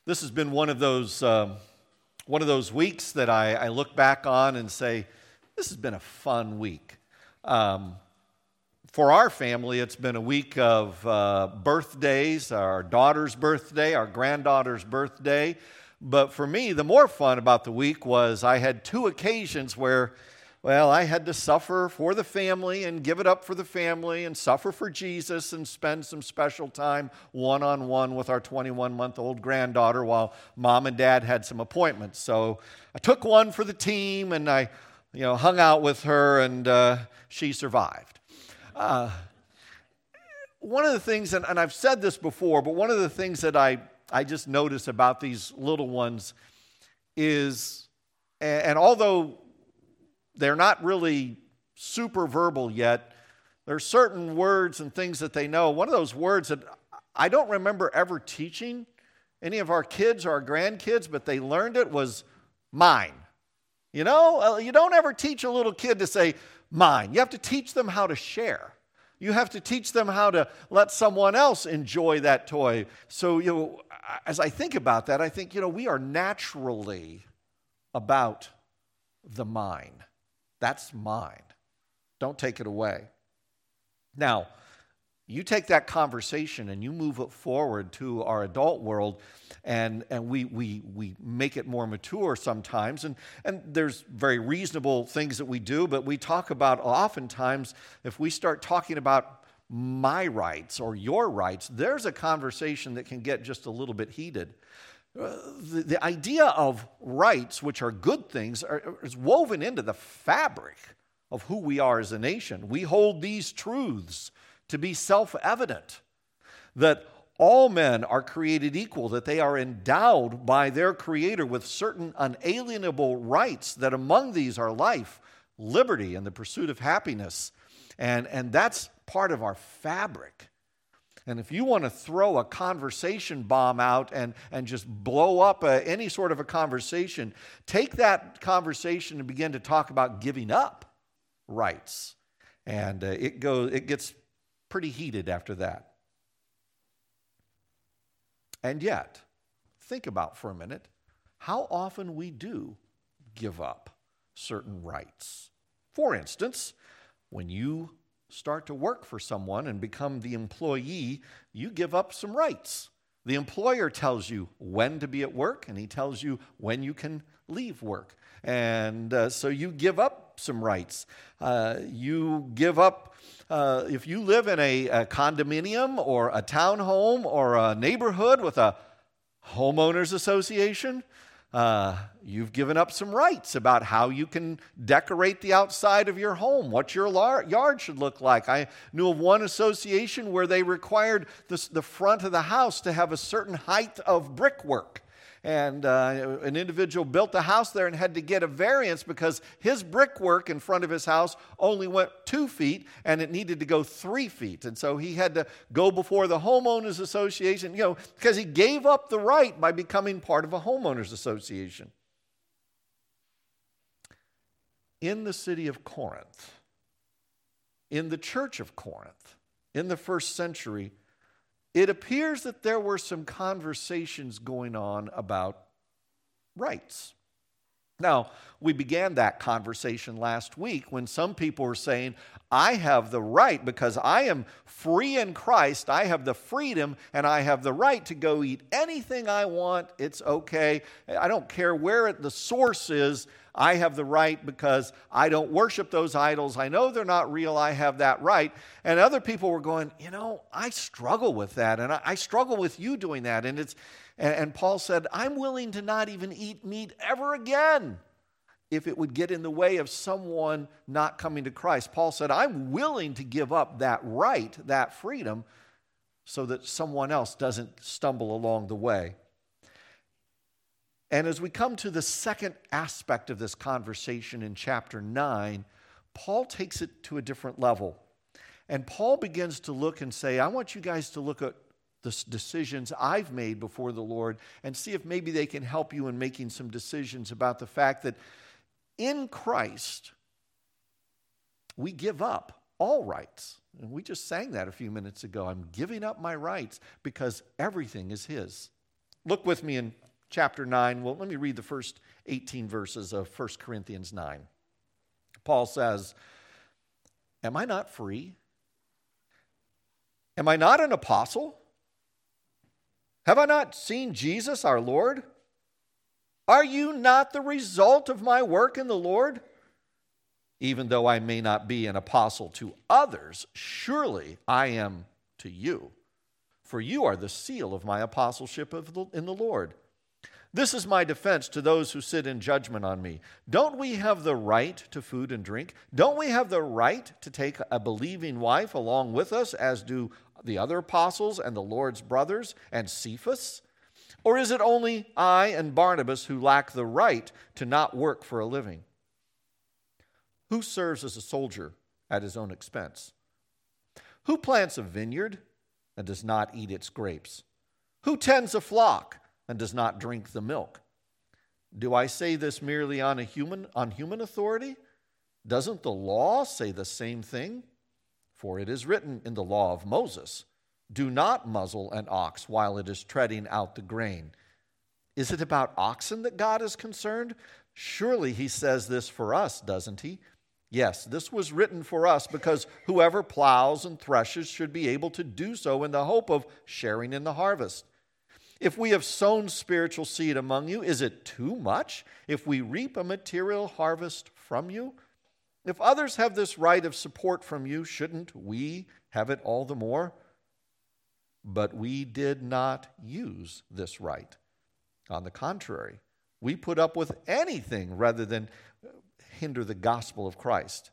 This has been one of those weeks that I look back on and say, this has been a fun week. For our family, it's been a week of birthdays, our daughter's birthday, our granddaughter's birthday. But for me, the more fun about the week was I had two occasions where, I had to suffer for the family and give it up for the family and suffer for Jesus and spend some special time one-on-one with our 21-month-old granddaughter while mom and dad had some appointments. So I took one for the team and I hung out with her and she survived. One of the things, and I've said this before, but one of the things that I just notice about these little ones is, and although they're not really super verbal yet, there are certain words and things that they know. One of those words that I don't remember ever teaching any of our kids or our grandkids, but they learned it, was mine. You don't ever teach a little kid to say mine. You have to teach them how to share. You have to teach them how to let someone else enjoy that toy. So, as I think about that, I think, we are naturally about the mine. That's mine. Don't take it away. Now, you take that conversation and you move it forward to our adult world, and we make it more mature sometimes, and there's very reasonable things that we do, but we talk about oftentimes, if we start talking about my rights or your rights, there's a conversation that can get just a little bit heated. The idea of rights, which are good things, is woven into the fabric of who we are as a nation. We hold these truths to be self-evident, that all men are created equal, that they are endowed by their Creator with certain unalienable rights, that among these are life, liberty, and the pursuit of happiness. And that's part of our fabric. And if you want to throw a conversation bomb out and just blow up any sort of a conversation, take that conversation and begin to talk about giving up rights. And it gets pretty heated after that. And yet, think about for a minute how often we do give up certain rights. For instance, when you start to work for someone and become the employee, you give up some rights. The employer tells you when to be at work, and he tells you when you can leave work. And so you give up some rights. You give up, if you live in a condominium or a townhome or a neighborhood with a homeowners association, you've given up some rights about how you can decorate the outside of your home, what your yard should look like. I knew of one association where they required the front of the house to have a certain height of brickwork. And an individual built a house there and had to get a variance because his brickwork in front of his house only went 2 feet and it needed to go 3 feet. And so he had to go before the homeowners association, because he gave up the right by becoming part of a homeowners association. In the city of Corinth, in the church of Corinth, in the first century, it appears that there were some conversations going on about rights. Now, we began that conversation last week when some people were saying, I have the right because I am free in Christ. I have the freedom and I have the right to go eat anything I want. It's okay. I don't care where the source is. I have the right because I don't worship those idols. I know they're not real. I have that right. And other people were going, I struggle with that. And I struggle with you doing that. And Paul said, I'm willing to not even eat meat ever again if it would get in the way of someone not coming to Christ. Paul said, I'm willing to give up that right, that freedom, so that someone else doesn't stumble along the way. And as we come to the second aspect of this conversation in chapter 9, Paul takes it to a different level. And Paul begins to look and say, I want you guys to look at the decisions I've made before the Lord and see if maybe they can help you in making some decisions about the fact that in Christ, we give up all rights. And we just sang that a few minutes ago. I'm giving up my rights because everything is His. Look with me in chapter 9. Well, let me read the first 18 verses of 1 Corinthians 9. Paul says, "Am I not free? Am I not an apostle? Have I not seen Jesus our Lord? Are you not the result of my work in the Lord? Even though I may not be an apostle to others, surely I am to you. For you are the seal of my apostleship in the Lord. This is my defense to those who sit in judgment on me. Don't we have the right to food and drink? Don't we have the right to take a believing wife along with us, as do the other apostles and the Lord's brothers and Cephas? Or is it only I and Barnabas who lack the right to not work for a living? Who serves as a soldier at his own expense? Who plants a vineyard and does not eat its grapes? Who tends a flock and does not drink the milk? Do I say this merely on human authority? Doesn't the law say the same thing? For it is written in the law of Moses, 'Do not muzzle an ox while it is treading out the grain.' Is it about oxen that God is concerned? Surely he says this for us, doesn't he? Yes, this was written for us because whoever plows and threshes should be able to do so in the hope of sharing in the harvest. If we have sown spiritual seed among you, is it too much if we reap a material harvest from you? If others have this right of support from you, shouldn't we have it all the more? But we did not use this right. On the contrary, we put up with anything rather than hinder the gospel of Christ.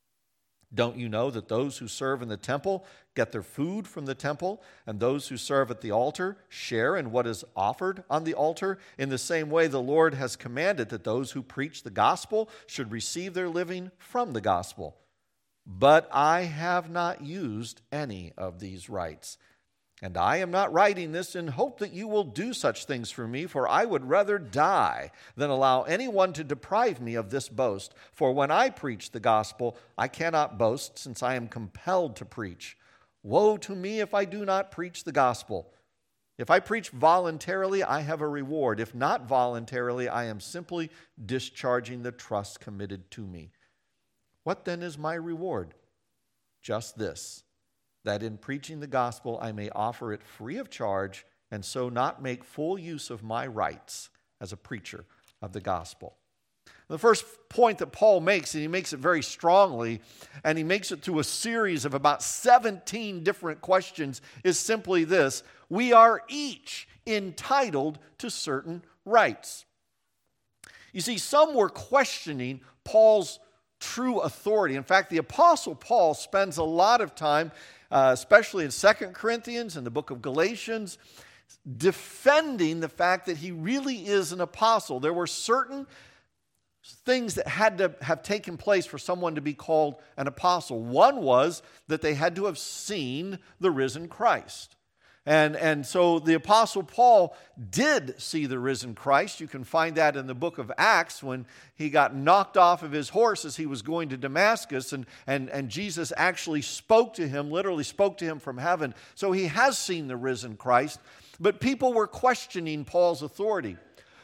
Don't you know that those who serve in the temple get their food from the temple, and those who serve at the altar share in what is offered on the altar? In the same way, the Lord has commanded that those who preach the gospel should receive their living from the gospel. But I have not used any of these rights. And I am not writing this in hope that you will do such things for me, for I would rather die than allow anyone to deprive me of this boast. For when I preach the gospel, I cannot boast, since I am compelled to preach. Woe to me if I do not preach the gospel. If I preach voluntarily, I have a reward. If not voluntarily, I am simply discharging the trust committed to me. What then is my reward? Just this, that in preaching the gospel I may offer it free of charge, and so not make full use of my rights as a preacher of the gospel." The first point that Paul makes, and he makes it very strongly, and he makes it through a series of about 17 different questions, is simply this: we are each entitled to certain rights. You see, some were questioning Paul's true authority. In fact, the Apostle Paul spends a lot of time, especially in 2 Corinthians and the book of Galatians, defending the fact that he really is an apostle. There were certain things that had to have taken place for someone to be called an apostle. One was that they had to have seen the risen Christ. And so the Apostle Paul did see the risen Christ. You can find that in the book of Acts when he got knocked off of his horse as he was going to Damascus, and Jesus actually spoke to him, literally spoke to him from heaven. So he has seen the risen Christ, but people were questioning Paul's authority.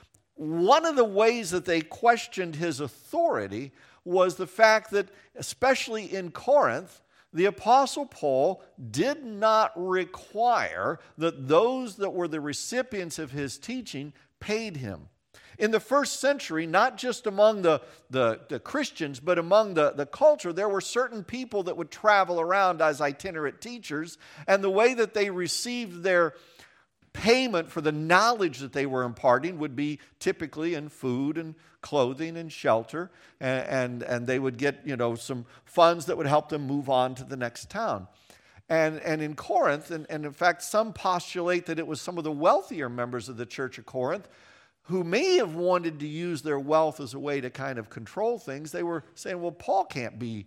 One of the ways that they questioned his authority was the fact that, especially in Corinth, the Apostle Paul did not require that those that were the recipients of his teaching paid him. In the first century, not just among the Christians, but among the culture, there were certain people that would travel around as itinerant teachers, and the way that they received their payment for the knowledge that they were imparting would be typically in food and clothing and shelter, and they would get, some funds that would help them move on to the next town. And in Corinth, and in fact some postulate that it was some of the wealthier members of the church of Corinth who may have wanted to use their wealth as a way to kind of control things. They were saying, well, Paul can't be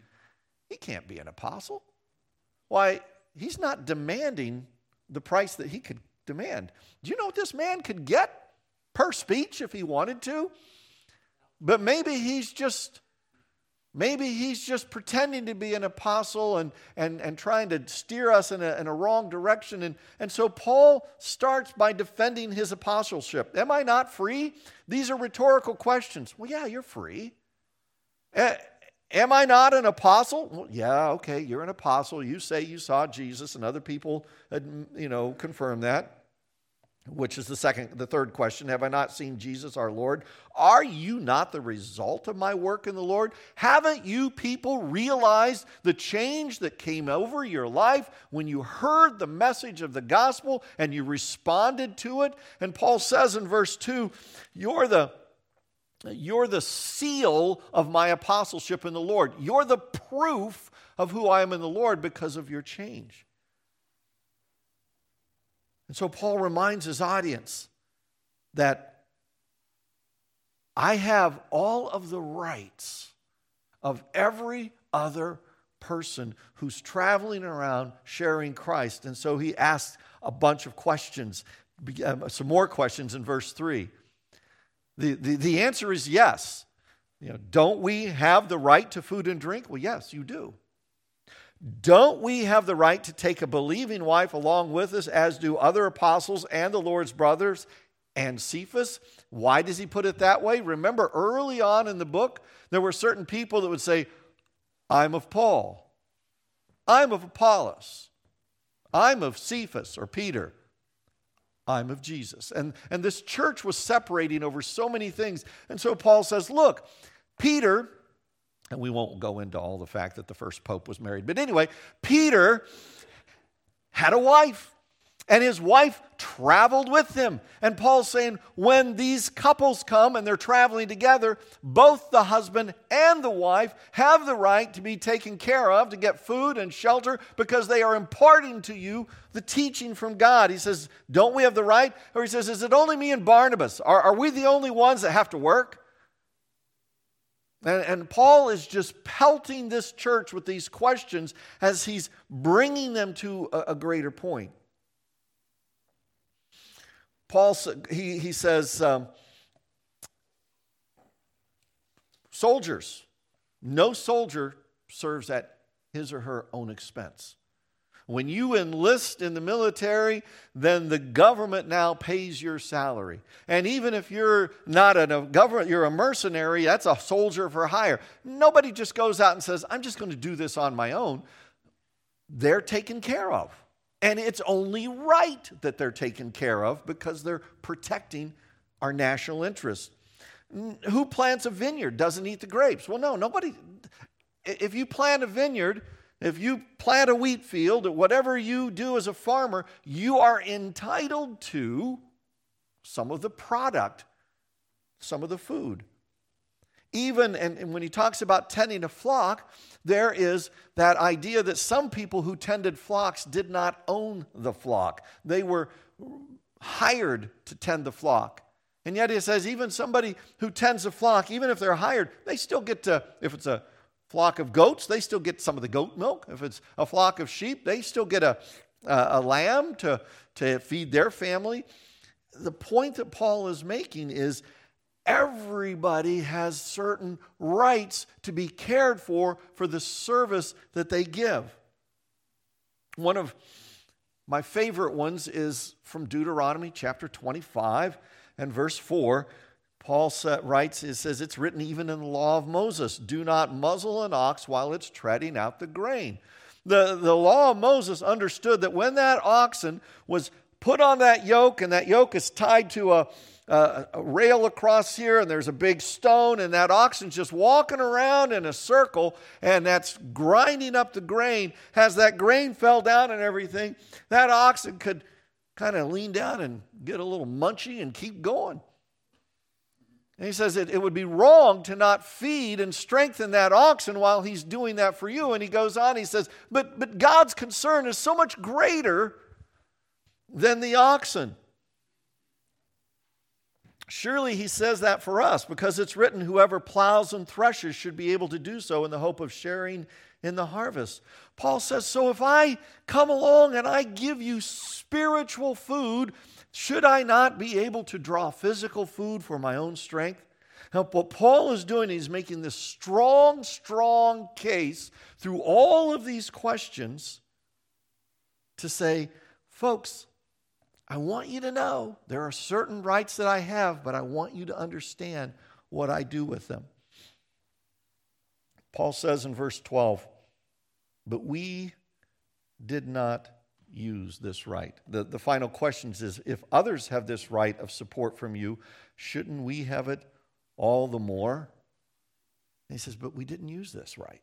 an apostle. Why, he's not demanding the price that he could demand. Do you know what this man could get per speech if he wanted to? But maybe he's just Maybe he's just pretending to be an apostle and trying to steer us in a wrong direction. And so Paul starts by defending his apostleship. Am I not free? These are rhetorical questions. Well, yeah, you're free. Am I not an apostle? Well, yeah, okay, you're an apostle. You say you saw Jesus, and other people, confirm that. Which is the third question. Have I not seen Jesus our Lord? Are you not the result of my work in the Lord? Haven't you people realized the change that came over your life when you heard the message of the gospel and you responded to it? And Paul says in verse 2, you're the seal of my apostleship in the Lord. You're the proof of who I am in the Lord because of your change. And so Paul reminds his audience that I have all of the rights of every other person who's traveling around sharing Christ. And so he asks a bunch of questions, some more questions in verse 3. The answer is yes. Don't we have the right to food and drink? Well, yes, you do. Don't we have the right to take a believing wife along with us, as do other apostles and the Lord's brothers and Cephas? Why does he put it that way? Remember, early on in the book, there were certain people that would say, I'm of Paul. I'm of Apollos. I'm of Cephas or Peter. I'm of Jesus. And this church was separating over so many things. And so Paul says, look, Peter... And we won't go into all the fact that the first pope was married. But anyway, Peter had a wife, and his wife traveled with him. And Paul's saying, when these couples come and they're traveling together, both the husband and the wife have the right to be taken care of, to get food and shelter, because they are imparting to you the teaching from God. He says, don't we have the right? Or he says, is it only me and Barnabas? Are we the only ones that have to work? And Paul is just pelting this church with these questions as he's bringing them to a greater point. Paul, he says, soldiers, no soldier serves at his or her own expense. When you enlist in the military, then the government now pays your salary. And even if you're not a government, you're a mercenary, that's a soldier for hire. Nobody just goes out and says, I'm just going to do this on my own. They're taken care of. And it's only right that they're taken care of because they're protecting our national interests. Who plants a vineyard doesn't eat the grapes? Well, no, nobody. If you plant a vineyard, if you plant a wheat field, or whatever you do as a farmer, you are entitled to some of the product, some of the food. Even, and when he talks about tending a flock, there is that idea that some people who tended flocks did not own the flock. They were hired to tend the flock. And yet he says even somebody who tends a flock, even if they're hired, they still get to, if it's a flock of goats, they still get some of the goat milk. If it's a flock of sheep, they still get a lamb to feed their family. The point that Paul is making is everybody has certain rights to be cared for the service that they give. One of my favorite ones is from Deuteronomy chapter 25 and verse 4. Paul writes, it says, it's written even in the law of Moses, do not muzzle an ox while it's treading out the grain. The law of Moses understood that when that oxen was put on that yoke, and that yoke is tied to a rail across here, and there's a big stone, and that oxen's just walking around in a circle, and that's grinding up the grain. As that grain fell down and everything, that oxen could kind of lean down and get a little munchy and keep going. And he says it would be wrong to not feed and strengthen that oxen while he's doing that for you. And he goes on, he says, but God's concern is so much greater than the oxen. Surely he says that for us, because it's written, whoever plows and threshes should be able to do so in the hope of sharing in the harvest. Paul says, so if I come along and I give you spiritual food, should I not be able to draw physical food for my own strength? Now, what Paul is doing, he's making this strong, strong case through all of these questions to say, folks, I want you to know there are certain rights that I have, but I want you to understand what I do with them. Paul says in verse 12, but we did not use this right. The final question is, if others have this right of support from you, shouldn't we have it all the more? And he says, but we didn't use this right.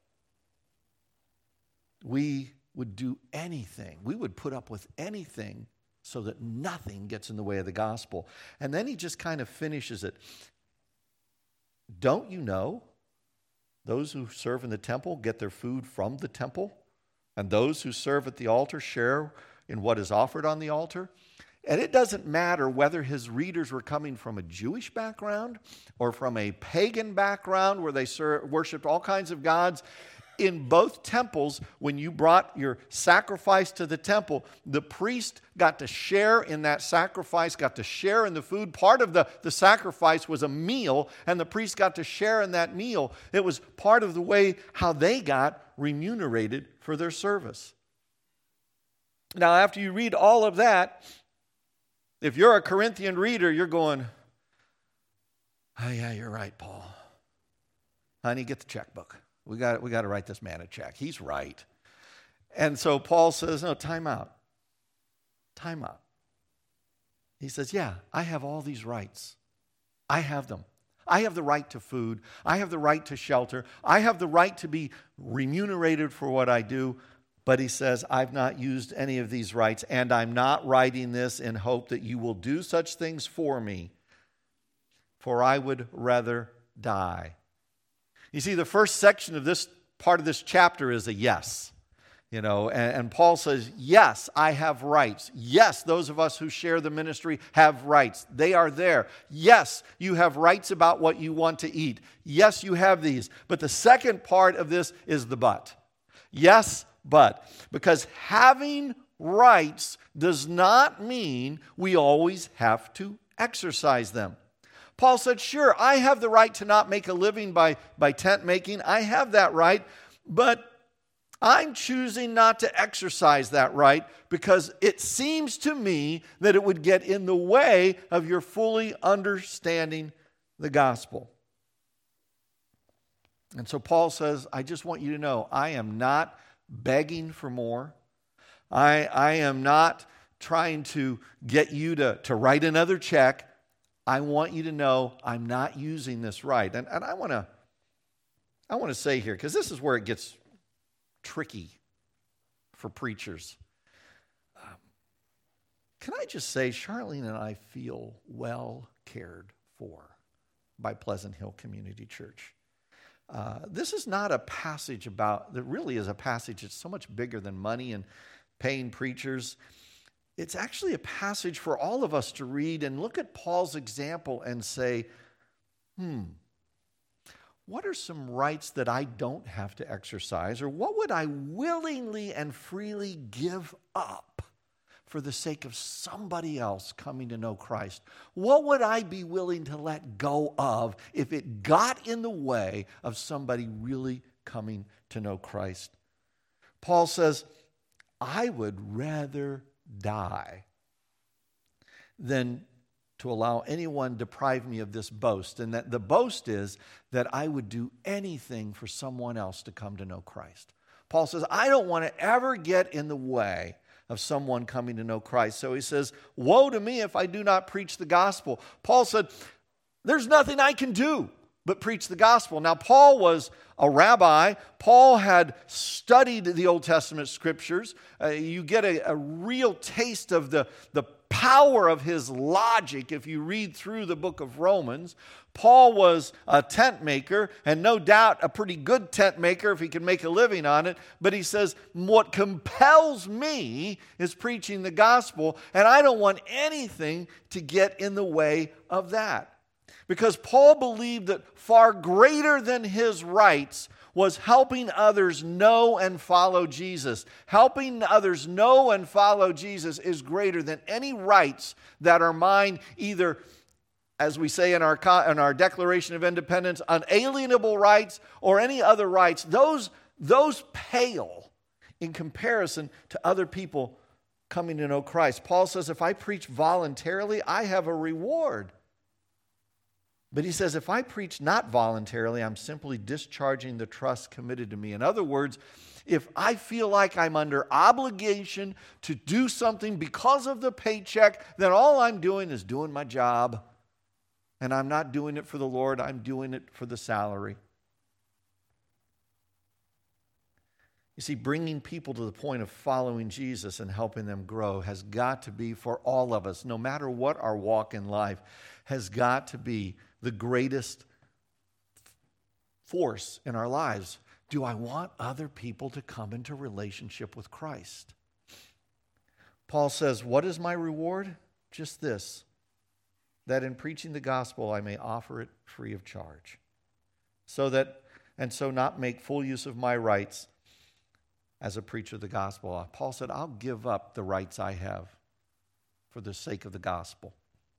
We would do anything. We would put up with anything so that nothing gets in the way of the gospel. And then he just kind of finishes it. Don't you know those who serve in the temple get their food from the temple? And those who serve at the altar share in what is offered on the altar? And it doesn't matter whether his readers were coming from a Jewish background or from a pagan background where they worshiped all kinds of gods. In both temples, when you brought your sacrifice to the temple, the priest got to share in that sacrifice, got to share in the food. Part of the sacrifice was a meal, and the priest got to share in that meal. It was part of the way how they got remunerated for their service. Now, after you read all of that, if you're a Corinthian reader, you're going, oh yeah, you're right, Paul. Honey, get the checkbook. We got to write this man a check. He's right. And so Paul says, no, time out. Time out. He says, yeah, I have all these rights. I have them. I have the right to food. I have the right to shelter. I have the right to be remunerated for what I do. But he says, I've not used any of these rights, and I'm not writing this in hope that you will do such things for me, for I would rather die. You see, the first section of this part of this chapter is a yes. And Paul says, yes, I have rights. Yes, those of us who share the ministry have rights. They are there. Yes, you have rights about what you want to eat. Yes, you have these. But the second part of this is the but. Yes, but. Because having rights does not mean we always have to exercise them. Paul said, sure, I have the right to not make a living by tent making. I have that right, but I'm choosing not to exercise that right because it seems to me that it would get in the way of your fully understanding the gospel. And so Paul says, I just want you to know, I am not begging for more. I am not trying to get you to write another check. I want you to know I'm not using this right. And I want to say here, because this is where it gets tricky for preachers. Can I just say, Charlene and I feel well cared for by Pleasant Hill Community Church. This is not a passage that really is a passage that's so much bigger than money and paying preachers. It's actually a passage for all of us to read and look at Paul's example and say, what are some rights that I don't have to exercise? Or what would I willingly and freely give up for the sake of somebody else coming to know Christ? What would I be willing to let go of if it got in the way of somebody really coming to know Christ? Paul says, I would rather die than to allow anyone deprive me of this boast. And that the boast is that I would do anything for someone else to come to know Christ. Paul says, I don't want to ever get in the way of someone coming to know Christ. So he says, woe to me if I do not preach the gospel. Paul said, there's nothing I can do but preach the gospel. Now, Paul was a rabbi. Paul had studied the Old Testament scriptures. You get a real taste of the power of his logic if you read through the book of Romans. Paul was a tent maker, and no doubt a pretty good tent maker if he could make a living on it. But he says, what compels me is preaching the gospel, and I don't want anything to get in the way of that. Because Paul believed that far greater than his rights was helping others know and follow Jesus. Helping others know and follow Jesus is greater than any rights that are mine, either as we say in our Declaration of Independence, unalienable rights or any other rights, those pale in comparison to other people coming to know Christ. Paul says, if I preach voluntarily, I have a reward. But he says, if I preach not voluntarily, I'm simply discharging the trust committed to me. In other words, if I feel like I'm under obligation to do something because of the paycheck, then all I'm doing is doing my job. And I'm not doing it for the Lord, I'm doing it for the salary. You see, bringing people to the point of following Jesus and helping them grow has got to be, for all of us, no matter what our walk in life, has got to be the greatest force in our lives. Do I want other people to come into relationship with Christ? Paul says, what is my reward? Just this, that in preaching the gospel I may offer it free of charge, so not make full use of my rights as a preacher of the gospel. Paul said, I'll give up the rights I have for the sake of the gospel.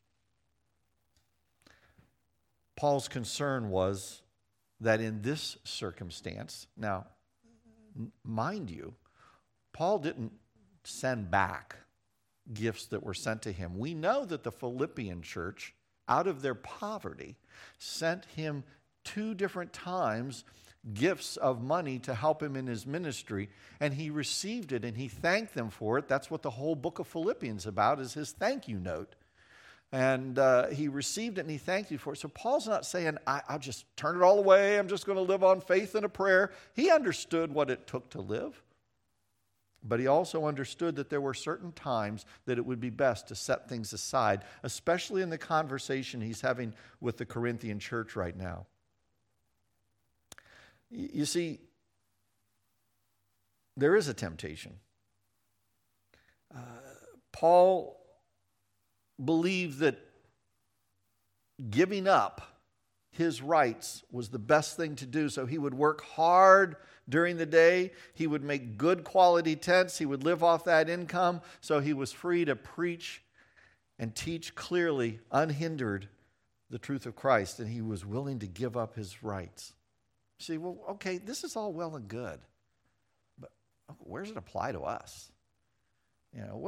Paul's concern was that in this circumstance, now, mind you, Paul didn't send back gifts that were sent to him. We know that the Philippian church, out of their poverty, sent him 2 different times gifts of money to help him in his ministry, and he received it and he thanked them for it. That's what the whole book of Philippians about, is his thank you note. And he received it and he thanked you for it. So Paul's not saying, I'll just turn it all away, I'm just going to live on faith and a prayer. He understood what it took to live. But he also understood that there were certain times that it would be best to set things aside, especially in the conversation he's having with the Corinthian church right now. You see, there is a temptation. Paul believed that giving up his rights was the best thing to do. So he would work hard during the day. He would make good quality tents. He would live off that income. So he was free to preach and teach clearly, unhindered, the truth of Christ. And he was willing to give up his rights. See, well, okay, this is all well and good. But where does it apply to us? You know,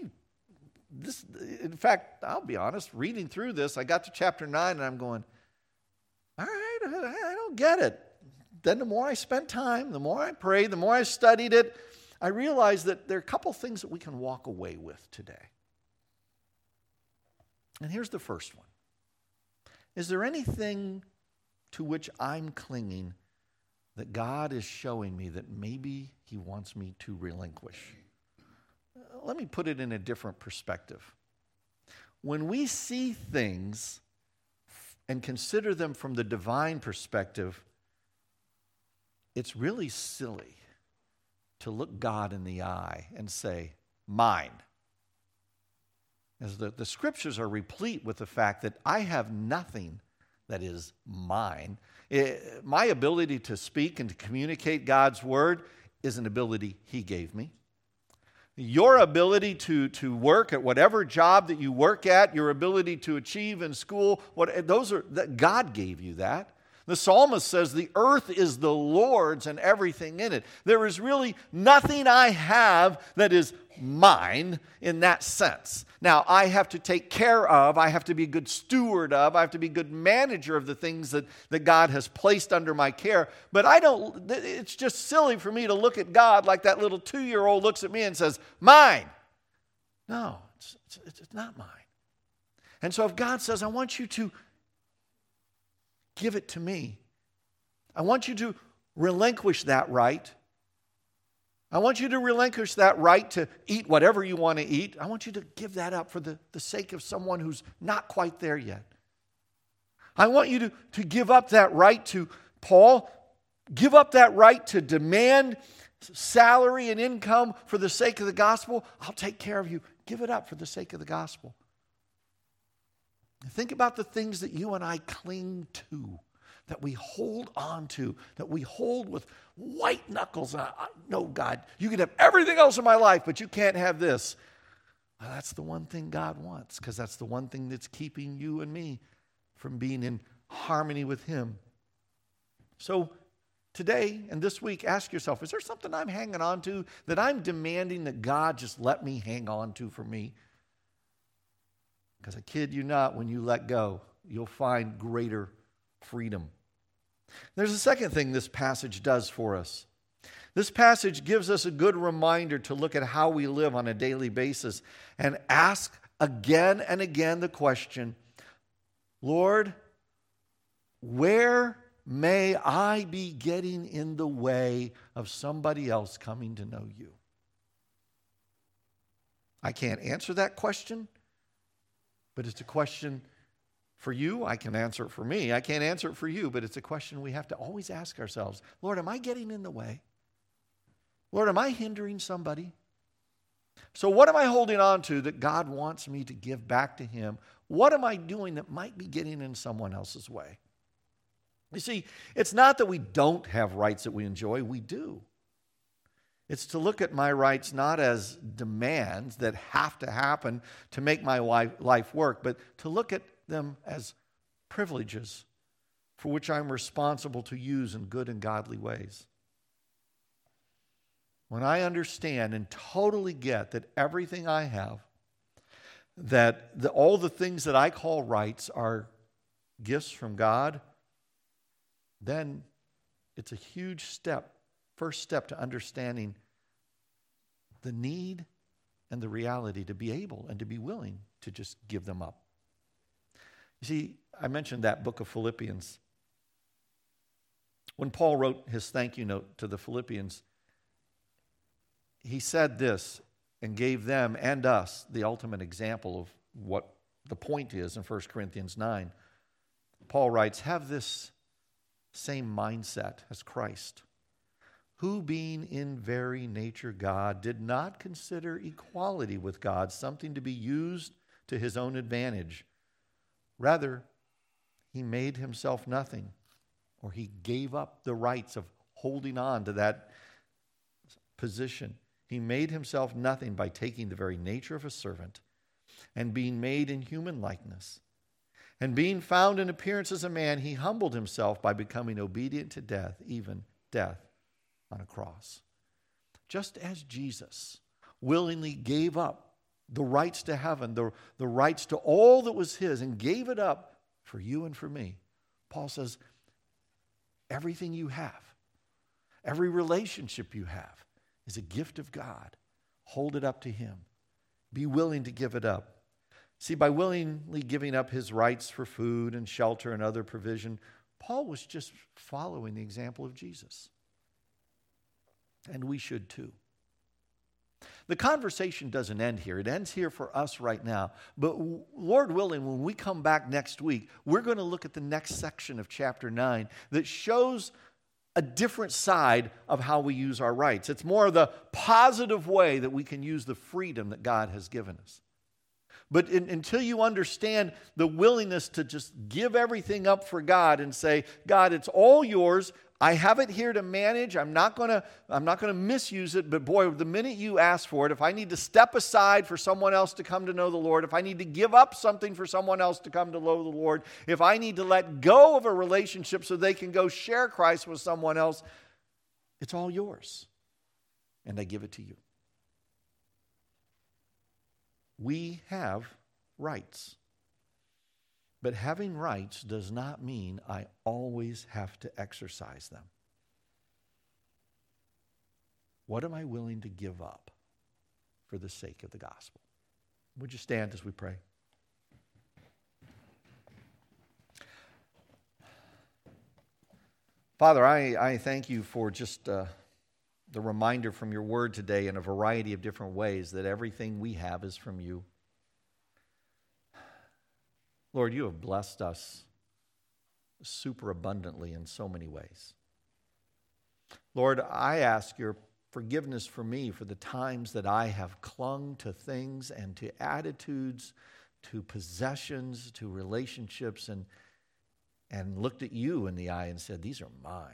in fact, I'll be honest, reading through this, I got to chapter 9 and I'm going, all right, I don't get it. Then the more I spent time, the more I prayed, the more I studied it, I realized that there are a couple things that we can walk away with today. And here's the first one. Is there anything to which I'm clinging that God is showing me that maybe He wants me to relinquish? Let me put it in a different perspective. When we see things and consider them from the divine perspective, it's really silly to look God in the eye and say, mine. As the scriptures are replete with the fact that I have nothing that is mine. My ability to speak and to communicate God's word is an ability He gave me. Your ability to work at whatever job that you work at, your ability to achieve in school, God gave you that. The psalmist says the earth is the Lord's and everything in it. There is really nothing I have that is mine in that sense. Now, I have to take care of, I have to be a good steward of, I have to be a good manager of the things that God has placed under my care. But it's just silly for me to look at God like that little 2-year-old looks at me and says, mine. No, it's not mine. And so if God says, I want you to give it to me, I want you to relinquish that right. I want you to relinquish that right to eat whatever you want to eat. I want you to give that up for the sake of someone who's not quite there yet. I want you to give up that right to, Paul, give up that right to demand salary and income for the sake of the gospel. I'll take care of you. Give it up for the sake of the gospel. Think about the things that you and I cling to, that we hold on to, that we hold with white knuckles. No, God, you can have everything else in my life, but you can't have this. Well, that's the one thing God wants, because that's the one thing that's keeping you and me from being in harmony with Him. So today and this week, ask yourself, is there something I'm hanging on to that I'm demanding that God just let me hang on to for me? Because I kid you not, when you let go, you'll find greater freedom. There's a second thing this passage does for us. This passage gives us a good reminder to look at how we live on a daily basis and ask again and again the question, Lord, where may I be getting in the way of somebody else coming to know you? I can't answer that question, but it's a question for you. I can answer it for me. I can't answer it for you, but it's a question we have to always ask ourselves. Lord, am I getting in the way? Lord, am I hindering somebody? So what am I holding on to that God wants me to give back to Him? What am I doing that might be getting in someone else's way? You see, it's not that we don't have rights that we enjoy. We do. It's to look at my rights not as demands that have to happen to make my life work, but to look at them as privileges for which I'm responsible to use in good and godly ways. When I understand and totally get that everything I have, that all the things that I call rights are gifts from God, then it's a huge step, first step to understanding the need and the reality to be able and to be willing to just give them up. You see, I mentioned that book of Philippians. When Paul wrote his thank you note to the Philippians, he said this and gave them and us the ultimate example of what the point is in 1 Corinthians 9. Paul writes, have this same mindset as Christ, who being in very nature God, did not consider equality with God something to be used to his own advantage. Rather, he made himself nothing, or he gave up the rights of holding on to that position. He made himself nothing by taking the very nature of a servant and being made in human likeness. And being found in appearance as a man, he humbled himself by becoming obedient to death, even death on a cross. Just as Jesus willingly gave up the rights to heaven, the rights to all that was his, and gave it up for you and for me, Paul says, everything you have, every relationship you have, is a gift of God. Hold it up to him. Be willing to give it up. See, by willingly giving up his rights for food and shelter and other provision, Paul was just following the example of Jesus. And we should too. The conversation doesn't end here. It ends here for us right now. But Lord willing, when we come back next week, we're going to look at the next section of chapter 9 that shows a different side of how we use our rights. It's more of the positive way that we can use the freedom that God has given us. But until you understand the willingness to just give everything up for God and say, God, it's all yours. I have it here to manage. I'm not going to misuse it. But boy, the minute you ask for it, if I need to step aside for someone else to come to know the Lord, if I need to give up something for someone else to come to know the Lord, if I need to let go of a relationship so they can go share Christ with someone else, it's all yours. And I give it to you. We have rights. But having rights does not mean I always have to exercise them. What am I willing to give up for the sake of the gospel? Would you stand as we pray? Father, I thank you for just the reminder from your word today in a variety of different ways that everything we have is from you. Lord, you have blessed us super abundantly in so many ways. Lord, I ask your forgiveness for me for the times that I have clung to things and to attitudes, to possessions, to relationships, and looked at you in the eye and said, these are mine.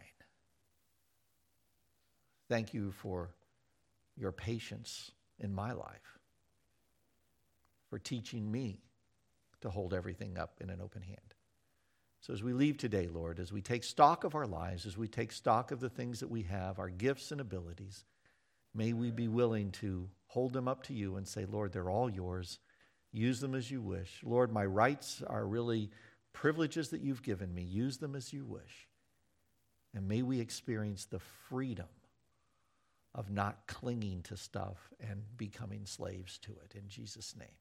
Thank you for your patience in my life, for teaching me to hold everything up in an open hand. So as we leave today, Lord, as we take stock of our lives, as we take stock of the things that we have, our gifts and abilities, may we be willing to hold them up to you and say, Lord, they're all yours. Use them as you wish. Lord, my rights are really privileges that you've given me. Use them as you wish. And may we experience the freedom of not clinging to stuff and becoming slaves to it. In Jesus' name.